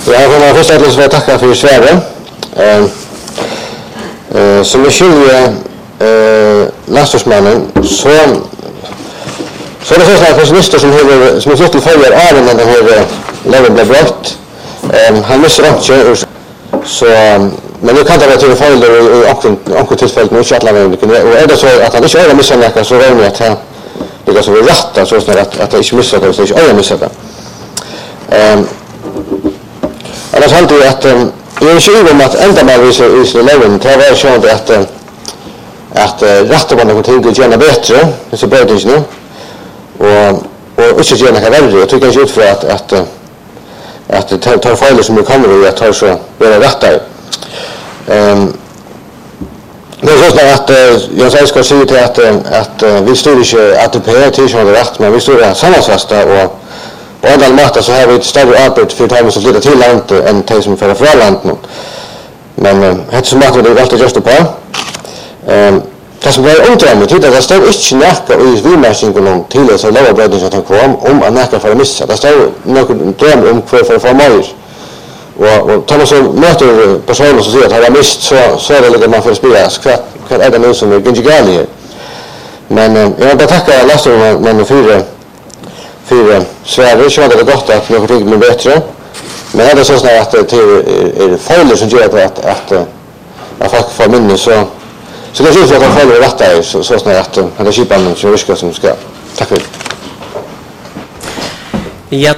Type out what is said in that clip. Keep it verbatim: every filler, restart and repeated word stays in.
Ja, jag kommer först att vilja tacka för svaret. Eh, eh, som jag skiljer eh, landstingsmannen så så är det så att pessimister som har som är flott till följer även när den här lagen blir brott. Eh, han missar inte så men nu kan det vara till fel och och tillfället nu chatta med och är det så att han inte är missar något så är det att han det så rätt så att att det inte missar det så inte är missar det. Eh Annars hade jag att jag är tjuv om att ända med i lagen det var så att att rätta man något till att göra bättre så bör det nu och och inte göra något värre. Jag tycker inte ut för att att att det tar fel som det kan och att ta så bättre rätta. Ehm det är så att jag säger ska säga till att att vi står inte att det är till som det rätt men vi står sammansvasta och och andra matar så har vi ett större arbete för att som flyttar till landet än de som för från landet. Men det är så mycket det är alltid just på. Ehm det som är undrande till det står inte näka i vimärkningen till så låga bröder som kom om att näka för att missa. Det står något dröm om för för för mer. Och och tar man så möter personer som säger att har mist så så är det lite man får spela skvatt vad är det nu som är genialt. Men jag vill bara tacka Lasse men för för Sverige så hade det gått att något blir bättre. Men är det så snart att det är fel som gör att att att folk får minne så så det är så att de får rätt där så så snart att det är skipan som ska som ska. Tack för det. Ja.